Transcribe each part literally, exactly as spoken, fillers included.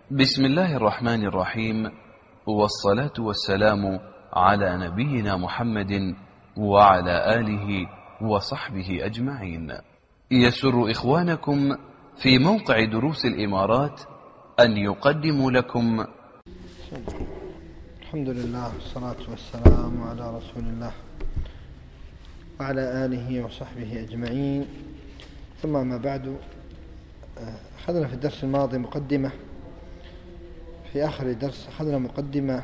بسم الله الرحمن الرحيم، والصلاة والسلام على نبينا محمد وعلى آله وصحبه أجمعين. يسر إخوانكم في موقع دروس الإمارات أن يقدموا لكم. الحمد لله والصلاة والسلام على رسول الله وعلى آله وصحبه أجمعين، ثم ما بعد. أخذنا في الدرس الماضي مقدمة، في آخر الدرس أخذنا مقدمة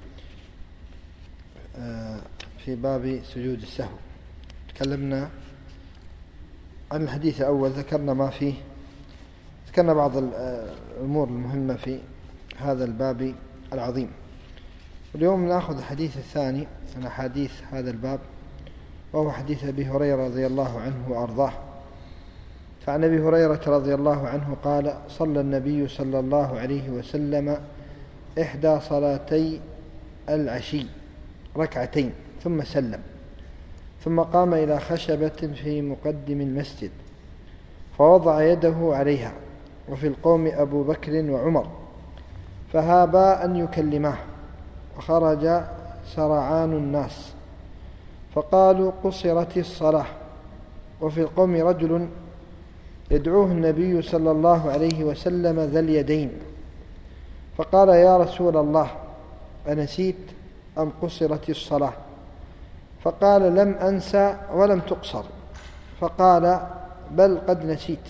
في باب سجود السهو. تكلمنا عن الحديث الأول، ذكرنا ما فيه، ذكرنا بعض الأمور المهمة في هذا الباب العظيم. اليوم نأخذ الحديث الثاني من أحاديث هذا الباب، وهو حديث أبي هريرة رضي الله عنه وأرضاه. فعن أبي هريرة رضي الله عنه قال: صلى النبي صلى الله عليه وسلم إحدى صلاتي العشي ركعتين ثم سلم، ثم قام إلى خشبة في مقدم المسجد فوضع يده عليها، وفي القوم أبو بكر وعمر، فهابا أن يكلماه، وخرج سرعان الناس فقالوا: قصرت الصلاة. وفي القوم رجل يدعوه النبي صلى الله عليه وسلم ذا اليدين، فقال: يا رسول الله، أنسيت أم قصرت الصلاة؟ فقال: لم أنسى ولم تقصر. فقال: بل قد نسيت.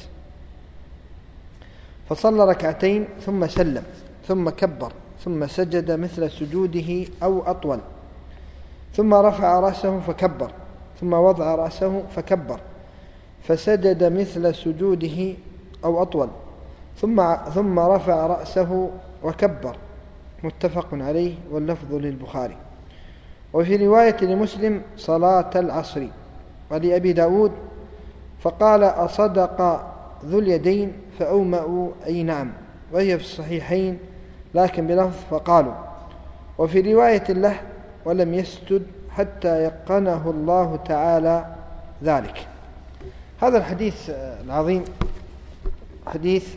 فصلى ركعتين ثم سلم، ثم كبر، ثم سجد مثل سجوده أو أطول، ثم رفع رأسه فكبر، ثم وضع رأسه فكبر، فسجد مثل سجوده أو أطول، ثم ثم رفع رأسه وكبر. متفق عليه، واللفظ للبخاري. وفي رواية لمسلم: صلاة العصر. ولأبي داود: فقال: أصدق ذو اليدين؟ فأومأوا أي نعم، وهي في الصحيحين لكن بلفظ فقالوا. وفي رواية له: ولم يسجد حتى يقنه الله تعالى ذلك. هذا الحديث العظيم حديث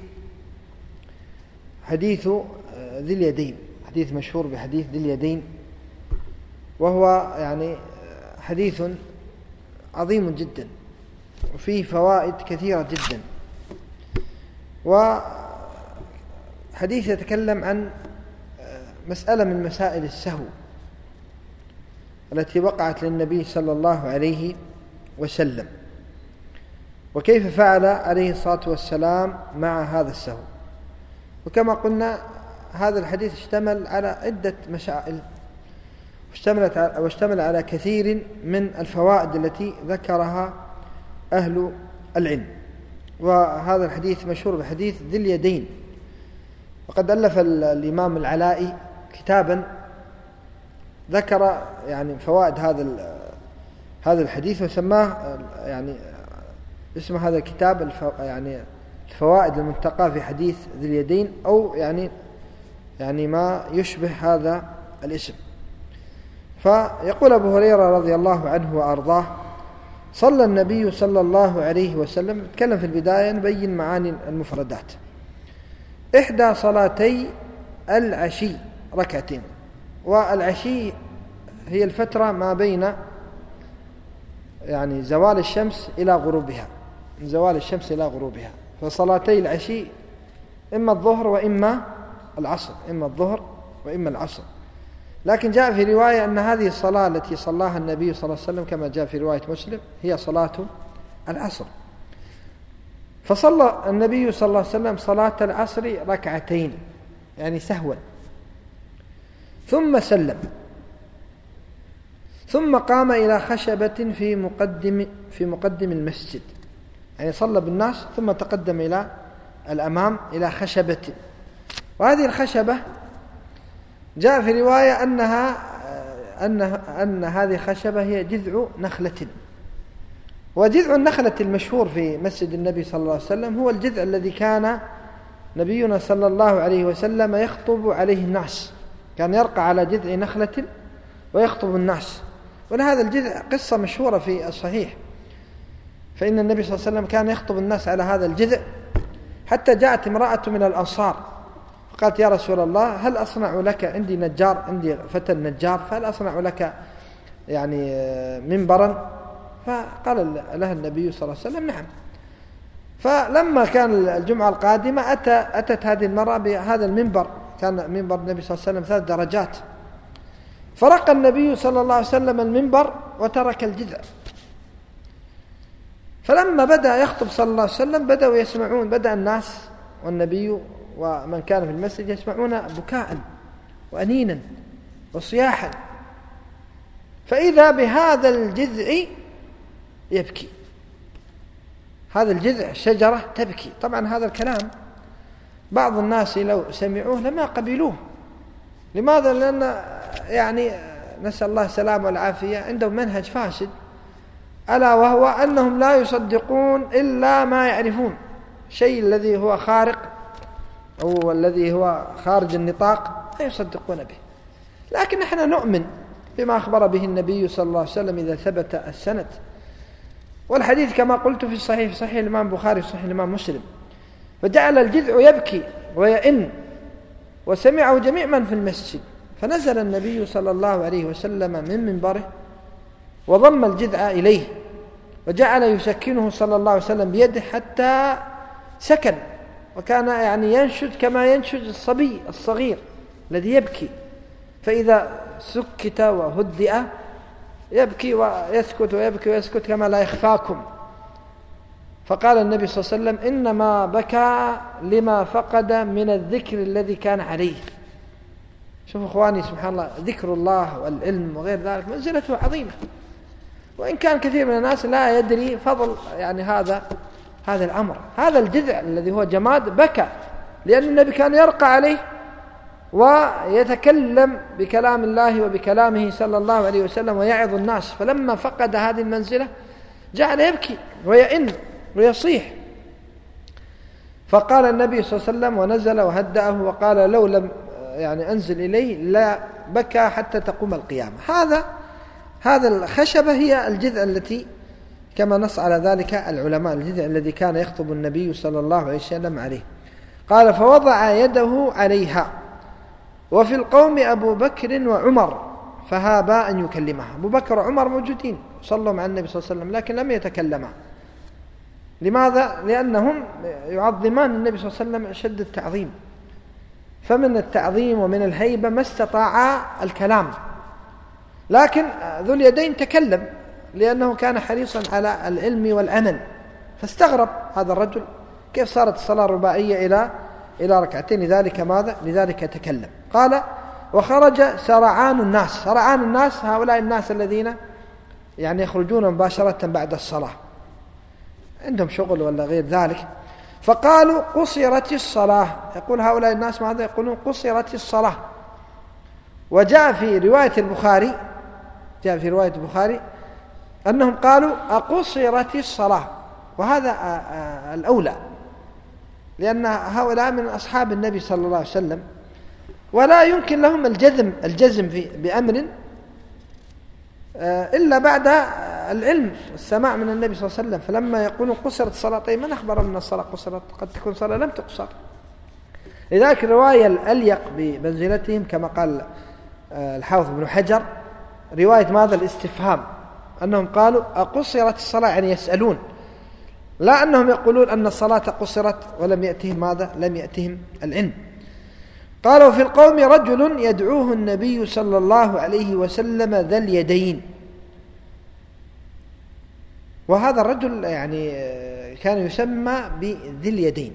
حديث ذي اليدين، حديث مشهور بحديث ذي اليدين، وهو يعني حديث عظيم جدا وفيه فوائد كثيرة جدا. وحديث يتكلم عن مسألة من مسائل السهو التي وقعت للنبي صلى الله عليه وسلم، وكيف فعل عليه الصلاة والسلام مع هذا السهو. وكما قلنا هذا الحديث اشتمل على عدة مسائل، واشتمل على كثير من الفوائد التي ذكرها أهل العلم. وهذا الحديث مشهور بحديث ذي اليدين، وقد ألف الإمام العلائي كتابا ذكر يعني فوائد هذا هذا الحديث، وسماه يعني اسم هذا الكتاب الفو يعني الفوائد المنتقى في حديث ذي اليدين، أو يعني يعني ما يشبه هذا الاسم. فيقول أبو هريرة رضي الله عنه وأرضاه: صلى النبي صلى الله عليه وسلم، نتكلم في البداية نبين معاني المفردات، إحدى صلاتي العشي ركعتين. والعشي هي الفترة ما بين يعني زوال الشمس إلى غروبها، من زوال الشمس إلى غروبها. فصلاتي العشي إما الظهر وإما العصر، إما الظهر وإما العصر. لكن جاء في رواية أن هذه الصلاة التي صلاها النبي صلى الله عليه وسلم كما جاء في رواية مسلم هي صلاة العصر. فصلى النبي صلى الله عليه وسلم صلاة العصر ركعتين يعني سهوا، ثم سلم، ثم قام إلى خشبة في مقدم في مقدم المسجد، يعني صلى بالناس ثم تقدم إلى الأمام إلى خشبة. وهذه الخشبة جاء في رواية أنها أن أن هذه الخشبة هي جذع نخلة. وجذع النخلة المشهور في مسجد النبي صلى الله عليه وسلم هو الجذع الذي كان نبينا صلى الله عليه وسلم يخطب عليه الناس، كان يرقى على جذع نخلة ويخطب الناس. ولهذا الجذع قصة مشهورة في الصحيح، فإن النبي صلى الله عليه وسلم كان يخطب الناس على هذا الجذع، حتى جاءت امرأة من الأنصار قالت يا رسول الله هل أصنع لك، عندي نجار، عندي فتى نجار، فهل أصنع لك يعني منبرا؟ فقال لها النبي صلى الله عليه وسلم نعم. فلما كان الجمعة القادمة أتى أتت هذه المرأة بهذا المنبر، كان منبر النبي صلى الله عليه وسلم ثلاث درجات، فرق النبي صلى الله عليه وسلم المنبر وترك الجذع. فلما بدأ يخطب صلى الله عليه وسلم بدأوا يسمعون، بدأ الناس والنبي ومن كان في المسجد يسمعون بكاء وأنينا وصياحا، فإذا بهذا الجذع يبكي، هذا الجذع شجرة تبكي. طبعا هذا الكلام بعض الناس لو سمعوه لما قبلوه. لماذا؟ لأن يعني نسأل الله السلامة والعافية عندهم منهج فاسد، ألا وهو أنهم لا يصدقون إلا ما يعرفون، شيء الذي هو خارق أو الذي هو خارج النطاق لا يصدقون به. لكن نحن نؤمن بما أخبر به النبي صلى الله عليه وسلم إذا ثبت السند. والحديث كما قلت في الصحيح، في صحيح الإمام البخاري وصحيح الإمام مسلم، فجعل الجذع يبكي ويئن وسمعه جميع من في المسجد، فنزل النبي صلى الله عليه وسلم من منبره وضم الجذع إليه وجعل يسكنه صلى الله عليه وسلم بيده حتى سكن، وكان يعني ينشد كما ينشد الصبي الصغير الذي يبكي، فإذا سكت وهدئ يبكي ويسكت ويبكي ويسكت كما لا يخفاكم. فقال النبي صلى الله عليه وسلم إنما بكى لما فقد من الذكر الذي كان عليه. شوفوا أخواني سبحان الله، ذكر الله والعلم وغير ذلك منزلته عظيمة، وإن كان كثير من الناس لا يدري فضل يعني هذا هذا الأمر. هذا الجذع الذي هو جماد بكى لأن النبي كان يرقى عليه ويتكلم بكلام الله وبكلامه صلى الله عليه وسلم ويعظ الناس، فلما فقد هذه المنزلة جعل يبكي ويئن ويصيح. فقال النبي صلى الله عليه وسلم ونزل وهدأه وقال لو لم يعني أنزل إليه لا بكى حتى تقوم القيامة. هذا هذا الخشبة هي الجذع التي كما نص على ذلك العلماء، الجذع الذي كان يخطب النبي صلى الله عليه وسلم عليه. قال فوضع يده عليها وفي القوم أبو بكر وعمر فهابا أن يكلمها. أبو بكر وعمر موجودين صلوا مع النبي صلى الله عليه وسلم لكن لم يتكلما. لماذا؟ لأنهم يعظمان النبي صلى الله عليه وسلم أشد التعظيم، فمن التعظيم ومن الهيبة ما استطاع الكلام. لكن ذو اليدين تكلم لأنه كان حريصا على العلم والعمل، فاستغرب هذا الرجل كيف صارت الصلاة الرباعية إلى إلى ركعتين، لذلك ماذا؟ لذلك تكلم. قال وخرج سرعان الناس. سرعان الناس هؤلاء الناس الذين يعني يخرجون مباشرة بعد الصلاة، عندهم شغل ولا غير ذلك. فقالوا قصرت الصلاة، يقول هؤلاء الناس ماذا؟ يقولون قصرت الصلاة. وجاء في رواية البخاري جاء في رواية البخاري أنهم قالوا أقصرت الصلاة، وهذا الأولى لأن هؤلاء من أصحاب النبي صلى الله عليه وسلم ولا يمكن لهم الجزم الجزم في بأمر إلا بعد العلم والسماع من النبي صلى الله عليه وسلم. فلما يقولون قصرت الصلاة، طيب من أخبر أن الصلاة قصرت؟ قد تكون صلاة لم تقصر. لذلك الرواية الأليق بمنزلتهم كما قال الحافظ بن حجر رواية ماذا؟ الاستفهام، أنهم قالوا أقصرت الصلاة، يعني يسألون، لا أنهم يقولون أن الصلاة قصرت ولم يأتهم ماذا؟ لم يأتهم العلم. قالوا في القوم رجل يدعوه النبي صلى الله عليه وسلم ذا اليدين. وهذا الرجل يعني كان يسمى بذي اليدين،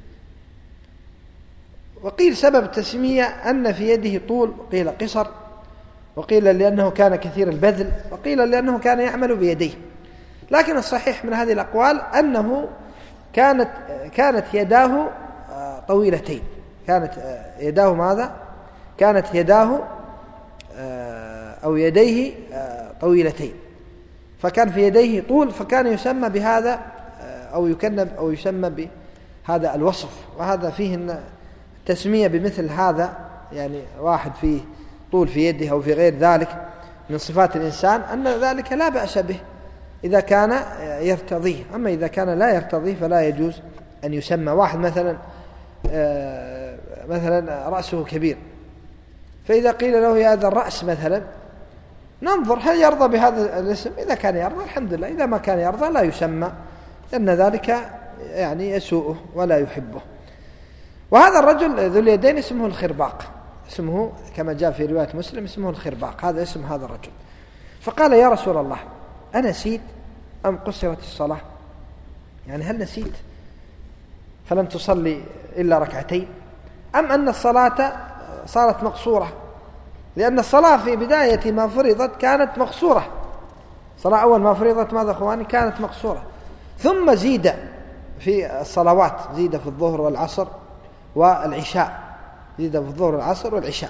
وقيل سبب التسمية أن في يده طول، وقيل قصر، وقيل لأنه كان كثير البذل، وقيل لأنه كان يعمل بيديه. لكن الصحيح من هذه الأقوال أنه كانت كانت يداه طويلتين، كانت يداه ماذا؟ كانت يداه أو يديه طويلتين، فكان في يديه طول، فكان يسمى بهذا أو يكنب أو يسمى بهذا الوصف. وهذا فيه تسمية بمثل هذا، يعني واحد فيه طول في يده أو في غير ذلك من صفات الإنسان، أن ذلك لا بأس به إذا كان يرتضيه. أما إذا كان لا يرتضيه فلا يجوز أن يسمى. واحد مثلا مثلا رأسه كبير، فإذا قيل له يا هذا الرأس مثلا ننظر هل يرضى بهذا الاسم، إذا كان يرضى الحمد لله، إذا ما كان يرضى لا يسمى، لأن ذلك يعني يسوءه ولا يحبه. وهذا الرجل ذو اليدين اسمه الخرباق، اسمه كما جاء في رواية مسلم اسمه الخرباق، هذا اسم هذا الرجل. فقال يا رسول الله أنسيت أم قصرت الصلاة؟ يعني هل نسيت فلم تصلي إلا ركعتين، أم أن الصلاة صارت مقصورة؟ لأن الصلاة في بداية ما فرضت كانت مقصورة، صلاة أول ما فرضت ماذا أخواني كانت مقصورة، ثم زيد في الصلوات، زيد في الظهر والعصر والعشاء، زيد في الظهر والعصر والعشاء.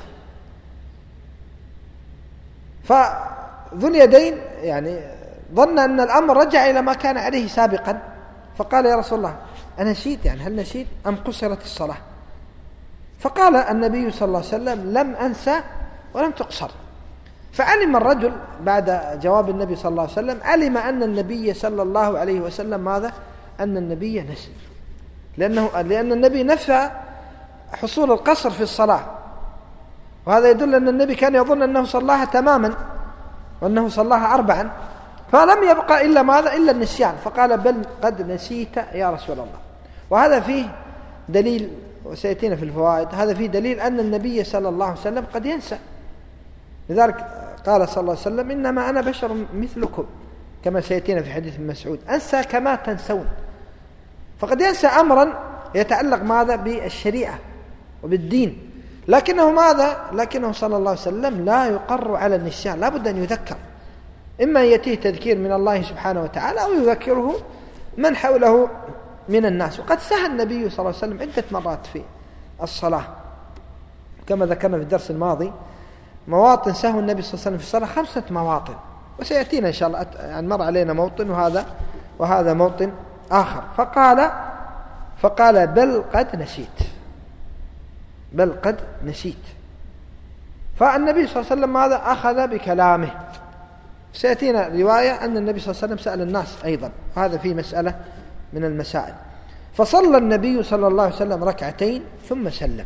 فذو اليدين يعني ظن أن الأمر رجع إلى ما كان عليه سابقا، فقال يا رسول الله أنسيت، يعني هل نسيت أم قصرت الصلاة؟ فقال النبي صلى الله عليه وسلم لم أنسى ولم تقصر. فعلم الرجل بعد جواب النبي صلى الله عليه وسلم، علم أن النبي صلى الله عليه وسلم ماذا؟ أن النبي نسي، لأنه لأن النبي نفى حصول القصر في الصلاة، وهذا يدل أن النبي كان يظن أنه صلاها تماما وأنه صلاها أربعا، فلم يبقى إلا ماذا؟ إلا النسيان، فقال بل قد نسيت يا رسول الله. وهذا فيه دليل، وسيأتينا في الفوائد، هذا فيه دليل أن النبي صلى الله عليه وسلم قد ينسى، لذلك قال صلى الله عليه وسلم إنما أنا بشر مثلكم، كما سيأتينا في حديث مسعود أنسى كما تنسون، فقد ينسى أمرا يتعلق ماذا؟ بالشريعة وبالدين، لكنه ماذا؟ لكنه صلى الله عليه وسلم لا يقر على النسيان، لا بد أن يذكر، إما يأتيه تذكير من الله سبحانه وتعالى أو يذكره من حوله من الناس. وقد سهى النبي صلى الله عليه وسلم عدة مرات في الصلاة، كما ذكرنا في الدرس الماضي مواطن سهو النبي صلى الله عليه وسلم في الصلاة خمسة مواطن، وسيأتينا إن شاء الله، يعني مر علينا موطن وهذا وهذا موطن آخر. فقال فقال بل قد نسيت، بل قد نسيت. فالنبي صلى الله عليه وسلم ماذا؟ أخذ بكلامه. سيأتينا رواية أن النبي صلى الله عليه وسلم سأل الناس أيضا، هذا فيه مسألة من المسائل. فصلى النبي صلى الله عليه وسلم ركعتين ثم سلم،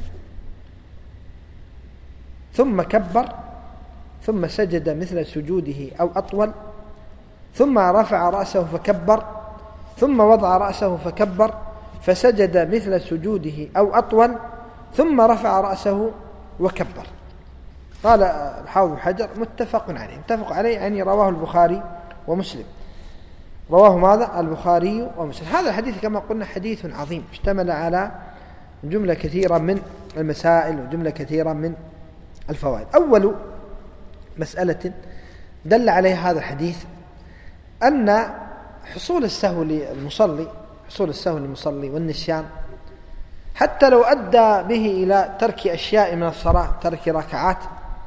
ثم كبر، ثم سجد مثل سجوده أو أطول، ثم رفع رأسه فكبر، ثم وضع رأسه فكبر، فسجد مثل سجوده أو أطول، ثم رفع رأسه وكبر. قال الحافظ بن حجر متفق عليه، متفق عليه يعني رواه البخاري ومسلم، رواه ماذا؟ البخاري ومسلم. هذا الحديث كما قلنا حديث عظيم، اشتمل على جملة كثيرة من المسائل وجملة كثيرة من الفوائد. أول مسألة دل عليها هذا الحديث أن حصول السهو للمصلي، حصول السهو للمصلي والنسيان حتى لو أدى به إلى ترك أشياء من الصلاة، ترك ركعات،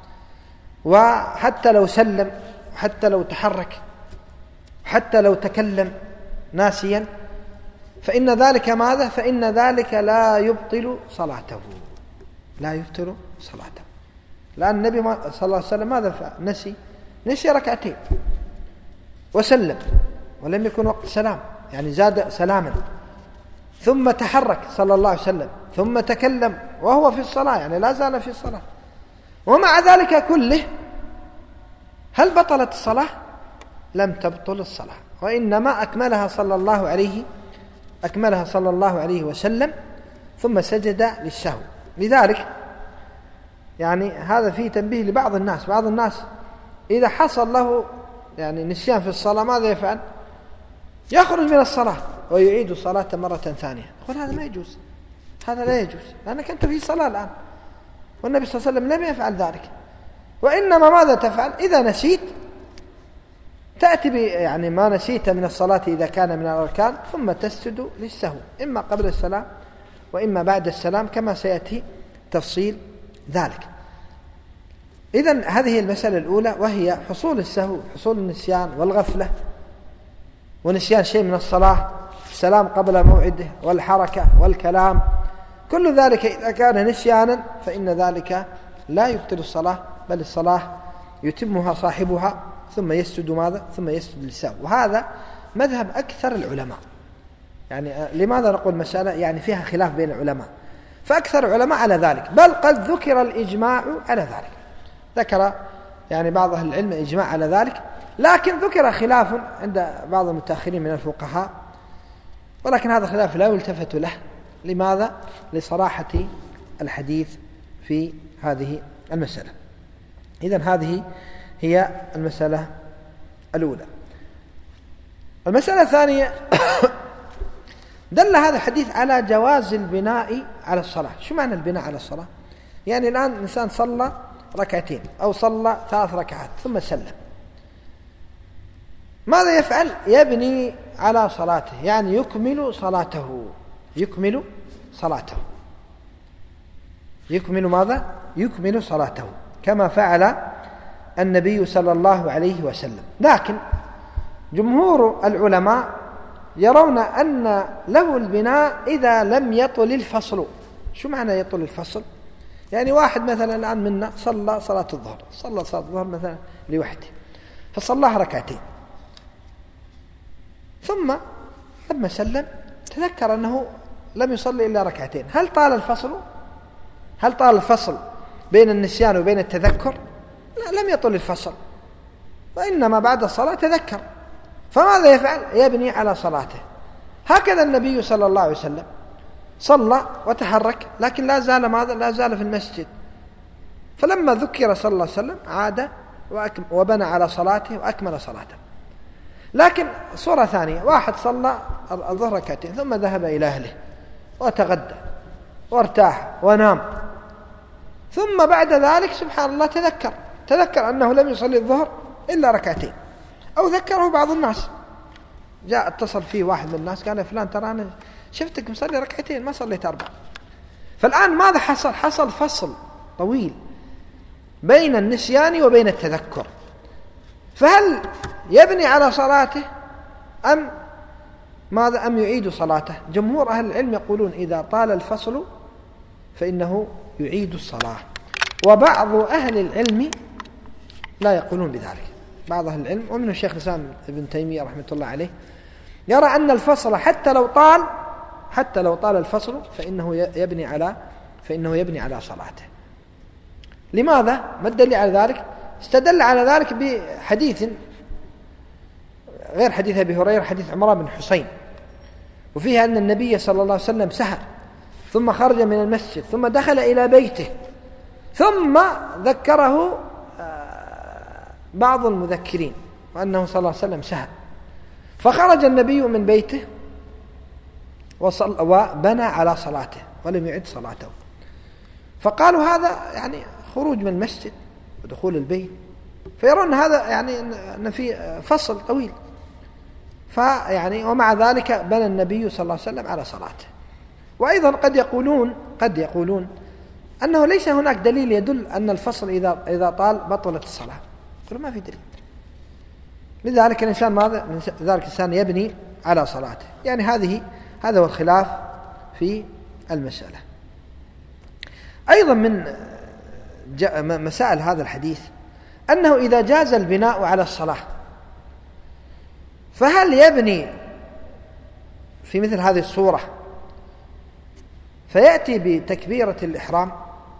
وحتى لو سلم، وحتى لو تحرك، حتى لو تكلم ناسيا، فإن ذلك ماذا؟ فإن ذلك لا يبطل صلاته، لا يبطل صلاته. لأن النبي صلى الله عليه وسلم ماذا فعل؟ نسي نسي ركعتين وسلم ولم يكن وقت سلام، يعني زاد سلاما، ثم تحرك صلى الله عليه وسلم، ثم تكلم وهو في الصلاة، يعني لا زال في الصلاة، ومع ذلك كله هل بطلت الصلاة؟ لم تبطل الصلاة، وإنما أكملها صلى الله عليه أكملها صلى الله عليه وسلم، ثم سجد للسهو. لذلك يعني هذا فيه تنبيه لبعض الناس، بعض الناس إذا حصل له يعني نسيان في الصلاة ماذا يفعل؟ يخرج من الصلاة ويعيد الصلاة مرة ثانية. يقول هذا ما يجوز، هذا لا يجوز، لأنك أنت في صلاة الآن، والنبي صلى الله عليه وسلم لم يفعل ذلك. وإنما ماذا تفعل؟ إذا نسيت تأتي يعني ما نسيت من الصلاة إذا كان من الأركان، ثم تسجد للسهو، إما قبل السلام وإما بعد السلام، كما سيأتي تفصيل ذلك. إذن هذه المسألة الأولى، وهي حصول السهو، حصول النسيان والغفلة، ونسيان شيء من الصلاة، السلام قبل موعده، والحركة والكلام، كل ذلك إذا كان نسيانا فإن ذلك لا يبطل الصلاة، بل الصلاة يتمها صاحبها ثم يسجد ماذا؟ ثم يسجد للسهو. وهذا مذهب أكثر العلماء. يعني لماذا نقول مسألة يعني فيها خلاف بين العلماء؟ فأكثر العلماء على ذلك، بل قد ذكر الإجماع على ذلك، ذكر يعني بعض أهل العلم إجماع على ذلك، لكن ذكر خلاف عند بعض المتأخرين من الفقهاء، ولكن هذا الخلاف لا يلتفت له. لماذا؟ لصراحة الحديث في هذه المسألة. إذن هذه هي المسألة الأولى. المسألة الثانية دل هذا الحديث على جواز البناء على الصلاة. شو معنى البناء على الصلاة؟ يعني الآن إنسان صلى ركعتين أو صلى ثلاث ركعات ثم سلم، ماذا يفعل؟ يبني على صلاته، يعني يكمل صلاته، يكمل صلاته يكمل ماذا؟ يكمل صلاته كما فعل النبي صلى الله عليه وسلم. لكن جمهور العلماء يرون أن له البناء إذا لم يطل الفصل. شو معنى يطل الفصل؟ يعني واحد مثلا الآن منا صلى صلاة الظهر، صلى صلاة الظهر مثلا لوحده، فصلاها ركعتين، ثم لما سلم تذكر أنه لم يصلي إلا ركعتين. هل طال الفصل؟ هل طال الفصل بين النسيان وبين التذكر؟ لا، لم يطل الفصل، وإنما بعد الصلاة تذكر. فماذا يفعل؟ يبني على صلاته. هكذا النبي صلى الله عليه وسلم صلى وتحرك، لكن لا زال ماذا؟ لا زال في المسجد. فلما ذكر صلى الله عليه وسلم عاد وبنى على صلاته وأكمل صلاته. لكن صورة ثانية، واحد صلى الظهر ركعتين ثم ذهب إلى أهله وتغدى وارتاح ونام، ثم بعد ذلك سبحان الله تذكر تذكر أنه لم يصلي الظهر إلا ركعتين، أو ذكره بعض الناس، جاء اتصل فيه واحد من الناس قال: فلان ترى أنا شفتك مصلي ركعتين ما صليت أربع. فالآن ماذا حصل؟ حصل فصل طويل بين النسيان وبين التذكر. فهل يبني على صلاته أم ماذا؟ أم يعيد صلاته؟ جمهور أهل العلم يقولون إذا طال الفصل فإنه يعيد الصلاة، وبعض أهل العلم لا يقولون بذلك. بعض أهل العلم ومنه الشيخ الإسلام ابن تيمية رحمة الله عليه يرى أن الفصل حتى لو طال حتى لو طال الفصل فإنه يبني على فإنه يبني على صلاته. لماذا؟ ما الدليل على ذلك؟ استدل على ذلك بحديث غير حديث أبي هريرة، حديث عمران بن حسين، وفيها أن النبي صلى الله عليه وسلم سهر ثم خرج من المسجد ثم دخل إلى بيته، ثم ذكره بعض المذكرين وأنه صلى الله عليه وسلم سهر، فخرج النبي من بيته وبنى على صلاته ولم يعد صلاته. فقالوا هذا يعني خروج من المسجد ودخول البيت، فيرون هذا يعني أن في فصل طويل، فيعني ومع ذلك بنى النبي صلى الله عليه وسلم على صلاته. وأيضا قد يقولون قد يقولون أنه ليس هناك دليل يدل أن الفصل إذا إذا طال بطلت الصلاة. يقولون ما في دليل. لذلك الإنسان ماذا؟ لذلك الإنسان يبني على صلاته. يعني هذه هذا هو الخلاف في المسألة. أيضا من مسائل هذا الحديث أنه إذا جاز البناء على الصلاة فهل يبني في مثل هذه الصورة فيأتي بتكبيرة الإحرام؟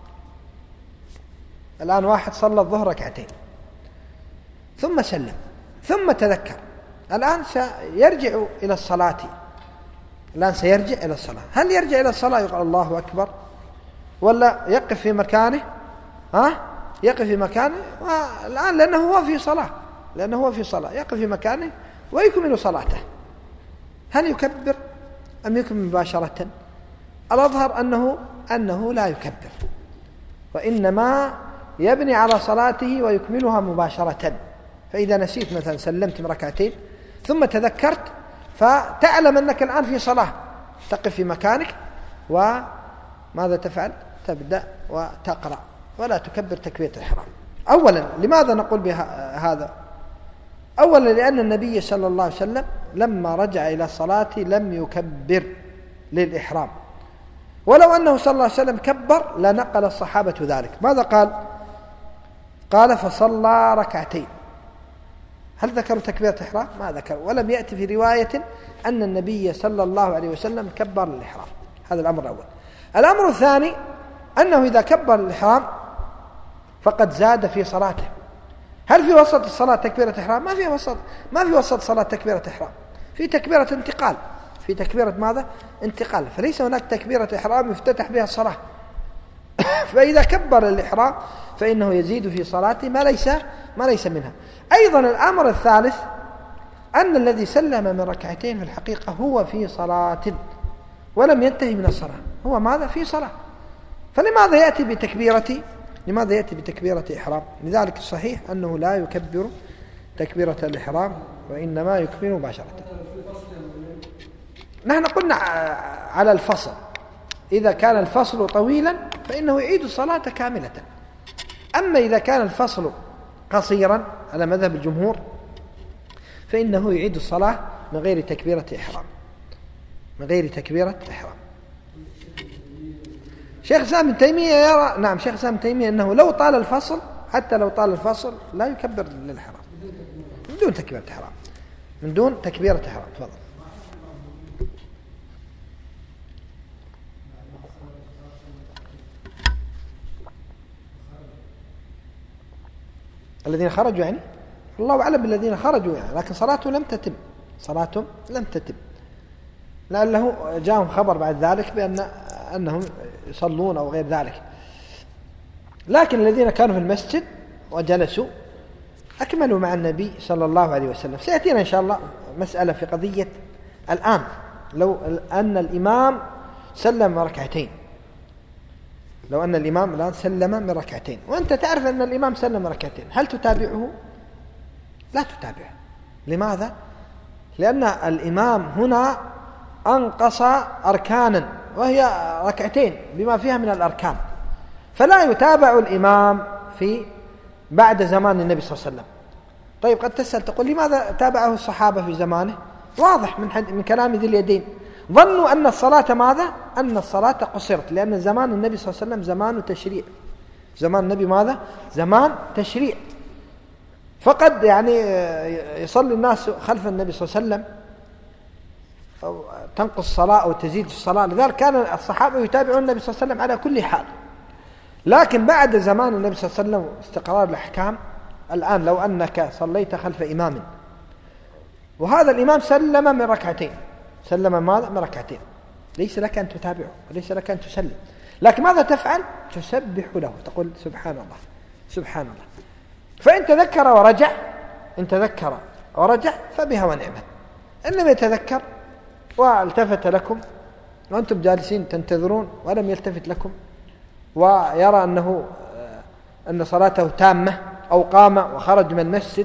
الآن واحد صلى الظهر ركعتين ثم سلم ثم تذكر، الآن سيرجع إلى الصلاة الآن سيرجع إلى الصلاة هل يرجع إلى الصلاة يقول الله أكبر، ولا يقف في مكانه؟ ها يقف في مكانه الآن لأنه هو في صلاة لأنه هو في صلاة يقف في مكانه ويكمل صلاته. هل يكبر أم يكمل مباشرة؟ الأظهر أنه أنه لا يكبر، وإنما يبني على صلاته ويكملها مباشرة. فإذا نسيت مثلا سلمت من ركعتين ثم تذكرت فتعلم أنك الآن في صلاة، تقف في مكانك وماذا تفعل؟ تبدأ وتقرأ ولا تكبر تكبيرة الإحرام. أولا لماذا نقول بهذا؟ أولا لأن النبي صلى الله عليه وسلم لما رجع إلى الصلاة لم يكبر للإحرام، ولو أنه صلى الله عليه وسلم كبر لنقل الصحابة ذلك. ماذا قال؟ قال فصلى ركعتين. هل ذكروا تكبيرة الإحرام؟ ما ذكروا، ولم يأتي في رواية أن النبي صلى الله عليه وسلم كبر للإحرام. هذا الأمر الأول. الأمر الثاني أنه إذا كبر الإحرام فقد زاد في صلاته. هل في وسط الصلاة تكبيرة إحرام؟ ما في وسط ما في وسط صلاة تكبيرة إحرام، في تكبيرة انتقال، في تكبيرة ماذا؟ انتقال، فليس هناك تكبيرة إحرام يفتتح بها الصلاة. فإذا كبر الإحرام فإنه يزيد في صلاته ما ليس ما ليس منها. أيضا الأمر الثالث أن الذي سلم من ركعتين في الحقيقة هو في صلاة ولم ينتهي من الصلاة، هو ماذا؟ في صلاة، فلماذا يأتي بتكبيرة لماذا يأتي بتكبيرة إحرام؟ لذلك الصحيح أنه لا يكبر تكبيرة الإحرام وإنما يكمل مباشرة. نحن قلنا على الفصل، إذا كان الفصل طويلا فإنه يعيد الصلاة كاملة، أما إذا كان الفصل قصيرا على مذهب الجمهور فإنه يعيد الصلاة من غير تكبيرة إحرام من غير تكبيرة إحرام. شيخ الإسلام ابن تيمية يرى نعم شيخ الإسلام ابن تيمية أنه لو طال الفصل، حتى لو طال الفصل لا يكبر للإحرام من دون تكبيرة إحرام من دون تكبيرة إحرام. تفضل. الذين خرجوا يعني الله أعلم بالذين خرجوا يعني، لكن صلاتهم لم تتم صلاتهم لم تتم لعله جاءهم خبر بعد ذلك بأن أنهم يصلون أو غير ذلك. لكن الذين كانوا في المسجد وجلسوا أكملوا مع النبي صلى الله عليه وسلم. سيأتينا إن شاء الله مسألة في قضية الآن لو أن الإمام سلم من ركعتين لو أن الإمام الآن سلم من ركعتين وأنت تعرف أن الإمام سلم من ركعتين، هل تتابعه؟ لا تتابعه. لماذا؟ لأن الإمام هنا أنقص أركانا وهي ركعتين بما فيها من الأركان، فلا يتابع الإمام في بعد زمان النبي صلى الله عليه وسلم. طيب قد تسأل تقول لماذا تابعه الصحابة في زمانه؟ واضح من, من كلام ذي اليدين، ظنوا أن الصلاة ماذا؟ أن الصلاة قصرت، لأن زمان النبي صلى الله عليه وسلم زمان تشريع، زمان النبي ماذا؟ زمان تشريع، فقد يعني يصلي الناس خلف النبي صلى الله عليه وسلم أو تنقص الصلاة أو تزيد الصلاة، لذلك كان الصحابة يتابعون النبي صلى الله عليه وسلم على كل حال. لكن بعد زمان النبي صلى الله عليه وسلم استقرار الأحكام، الآن لو أنك صليت خلف إمام وهذا الإمام سلم من ركعتين سلم ماذا؟ من ركعتين، ليس لك أن تتابعه وليس لك أن تسلم، لكن ماذا تفعل؟ تسبح له، تقول سبحان الله سبحان الله. فإن تذكر ورجع إن تذكر ورجع فبها ونعمة، إن لم يتذكر والتفت لكم وأنتم جالسين تنتظرون ولم يلتفت لكم ويرى أنه أن صلاته تامة أو قام وخرج من المسجد،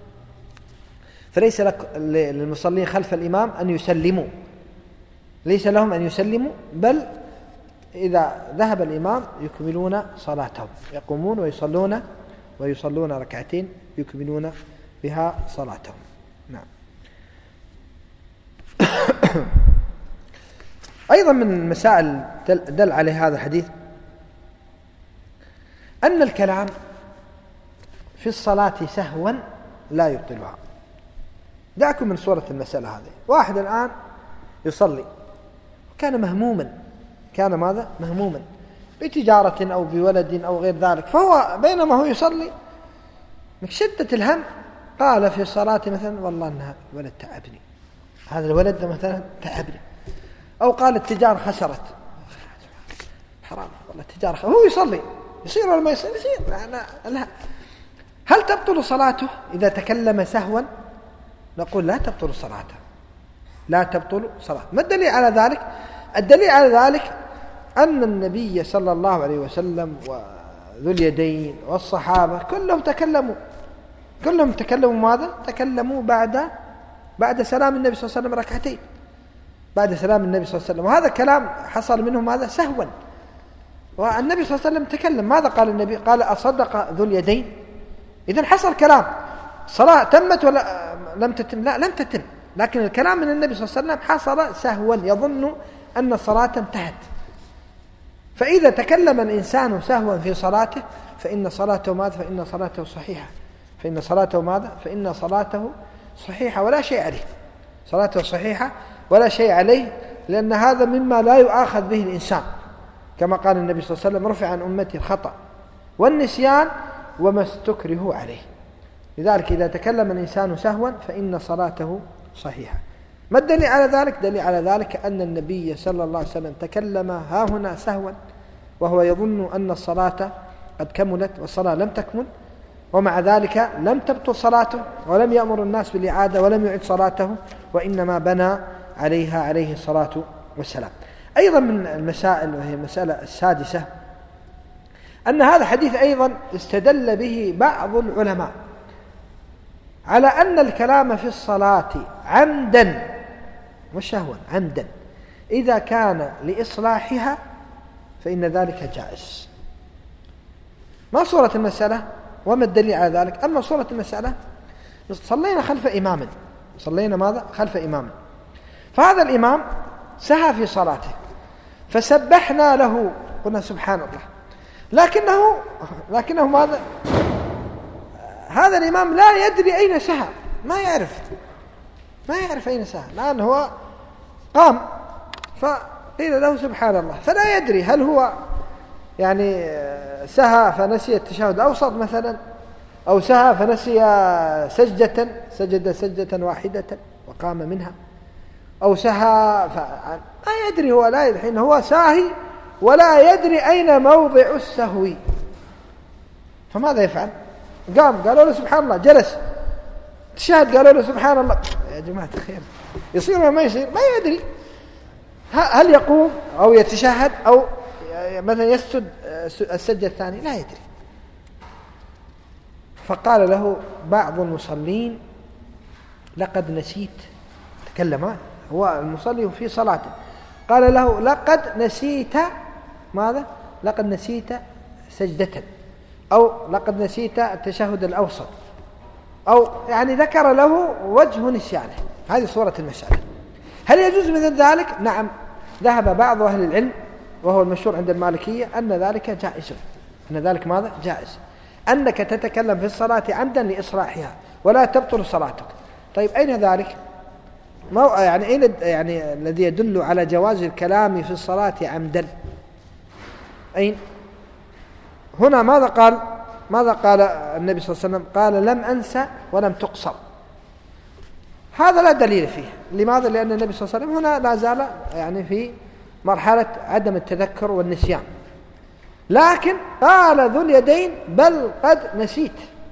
فليس لك للمصلين خلف الإمام أن يسلموا، ليس لهم أن يسلموا، بل إذا ذهب الإمام يكملون صلاتهم، يقومون ويصلون ويصلون ركعتين يكملون بها صلاتهم. نعم. أيضا من مسائل دل عليه هذا الحديث أن الكلام في الصلاة سهوا لا يبطلها. دعكم من صورة المسألة هذه، واحد الآن يصلي كان مهموما كان ماذا؟ مهموما بتجارة أو بولد أو غير ذلك، فهو بينما هو يصلي من شدة الهم قال في الصلاة مثلا والله أن هذا الولد تعبني، هذا الولد مثلا تعبني، أو قال التجارة خسرت، حرام والله التجارة خسرت. هو يصلي يصير ولا ما يصير؟ يصير. لا. هل تبطل صلاته إذا تكلم سهوا؟ نقول لا تبطل صلاته، لا تبطل صلاته. ما الدليل على ذلك؟ الدليل على ذلك أن النبي صلى الله عليه وسلم وذو اليدين والصحابة كلهم تكلموا كلهم تكلموا ماذا؟ تكلموا بعد بعد سلام النبي صلى الله عليه وسلم ركعتين، بعد سلام النبي صلى الله عليه وسلم، وهذا كلام حصل منه ماذا؟ سهوا. والنبي صلى الله عليه وسلم تكلم، ماذا قال النبي؟ قال أصدق ذو اليدين. إذن حصل كلام، صلاة تمت ولا لم تتم؟ لا لم تتم، لكن الكلام من النبي صلى الله عليه وسلم حصل سهوا، يظن أن الصلاة انتهت. فإذا تكلم الإنسان سهوا في صلاته فإن صلاته ماذا؟ فإن صلاته صحيحة فإن صلاته ماذا؟ فإن صلاته صحيحة ولا شيء عليه، صلاته صحيحة ولا شيء عليه، لأن هذا مما لا يؤاخذ به الإنسان، كما قال النبي صلى الله عليه وسلم: رفع عن أمتي الخطأ والنسيان وما استكرهوا عليه. لذلك إذا تكلم الإنسان سهوا فإن صلاته صحيحة. ما الدليل على ذلك؟ دليل على ذلك أن النبي صلى الله عليه وسلم تكلم ها هنا سهوا وهو يظن أن الصلاة قد كملت والصلاة لم تكمل، ومع ذلك لم تبطل صلاته ولم يأمر الناس بالإعادة ولم يعد صلاته، وإنما بنى عليها عليه الصلاة والسلام. أيضا من المسائل، وهي المسألة السادسة، أن هذا حديث أيضا استدل به بعض العلماء على أن الكلام في الصلاة عمدا وشهوا عمدا إذا كان لإصلاحها فإن ذلك جائز. ما صورة المسألة وما الدليل على ذلك؟ أما صورة المسألة، صلينا خلف إمام، صلينا ماذا؟ خلف إمام، فهذا الإمام سهى في صلاته فسبحنا له، قلنا سبحان الله، لكنه لكنه ماذا؟ هذا الإمام لا يدري أين سهى، ما يعرف ما يعرف أين سهى، لأن هو قام فقيل له سبحان الله، فلا يدري هل هو يعني سهى فنسي التشهد الأوسط مثلا، أو سهى فنسي سجدة سجد سجدة واحدة وقام منها، أو سهى ف... ما يدري، هو لا يدري، حين هو ساهي ولا يدري أين موضع السهو، فماذا يفعل؟ قام قالوا له سبحان الله، جلس تشهد قالوا له سبحان الله، يا جماعة الخير يصير ولا ما يصير؟ ما يدري، هل يقوم أو يتشهد أو مثلا يسجد السجدة الثانية؟ لا يدري. فقال له بعض المصلين: لقد نسيت. تكلم هو المصلي في صلاته، قال له: لقد نسيت ماذا؟ لقد نسيت سجدة، أو لقد نسيت التشهد الأوسط، أو يعني ذكر له وجه نسيانه. هذه صورة المسألة. هل يجوز مثل ذلك؟ نعم، ذهب بعض أهل العلم وهو المشهور عند المالكية أن ذلك جائز، أن ذلك ماذا؟ جائز، أنك تتكلم في الصلاة عمدا لإصلاحها ولا تبطل صلاتك. طيب أين ذلك؟ ما يعني أين يعني الذي يدل على جواز الكلام في الصلاة عمدا؟ أين؟ هنا ماذا قال؟ ماذا قال النبي صلى الله عليه وسلم؟ قال: لم أنسى ولم تقصر. هذا لا دليل فيه. لماذا؟ لأن النبي صلى الله عليه وسلم هنا لا زال يعني في مرحلة عدم التذكر والنسيان، لكن قال ذو اليدين: بل قد نسيت.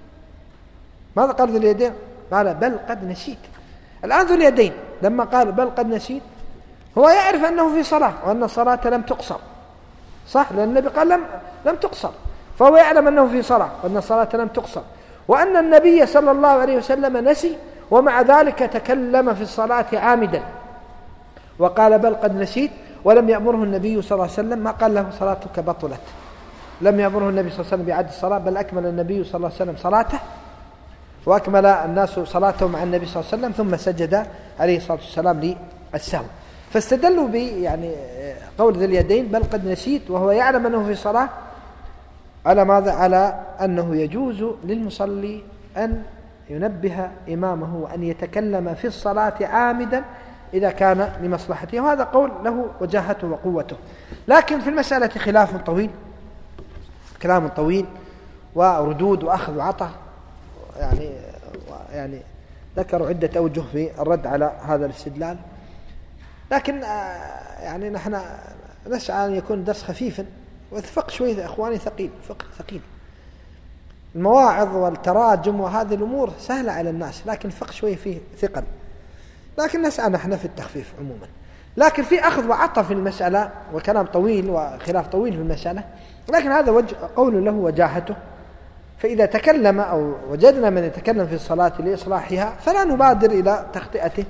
ماذا قال ذو اليدين؟ قال: بل قد نسيت. الآن ذو اليدين لما قال بل قد نسيت هو يعرف أنه في صلاة وأن الصلاة لم تقصر، صح؟ لأن النبي قال لم, لم تقصر، فهو يعلم أنه في صلاة وأن الصلاة لم تقصر، وأن النبي صلى الله عليه وسلم نسي ومع ذلك تكلم في الصلاة عامدا وقال بل قد نسيت، ولم يأمره النبي صلى الله عليه وسلم، ما قال له صلاتك بطلت، لم يأمره النبي صلى الله عليه وسلم بإعادة الصلاة، بل أكمل النبي صلى الله عليه وسلم صلاته وأكمل الناس صلاتهم مع النبي صلى الله عليه وسلم، ثم سجد عليه الصلاة والسلام للسهو. فاستدلوا ب يعني قول ذي اليدين بل قد نسيت وهو يعلم أنه في صلاة على ماذا؟ على أنه يجوز للمصلي أن ينبه إمامه وأن يتكلم في الصلاة عامدا إذا كان لمصلحته، وهذا قول له وجاهته وقوته. لكن في المسألة خلاف طويل، كلام طويل وردود وأخذ وعطاء، يعني يعني ذكروا عدة أوجه في الرد على هذا الاستدلال، لكن يعني نحن نسعى أن يكون درس خفيفا، والفقه شوي يا إخواني ثقيل، فقه ثقيل. المواعظ والتراجم وهذه الأمور سهلة على الناس، لكن الفقه شوي فيه ثقل، لكن نسعى نحن في التخفيف عموما. لكن في أخذ وعطاء في المسألة وكلام طويل وخلاف طويل في المسألة، لكن هذا وجه قول له وجاهته. فإذا تكلم أو وجدنا من يتكلم في الصلاة لإصلاحها فلا نبادر إلى تخطئته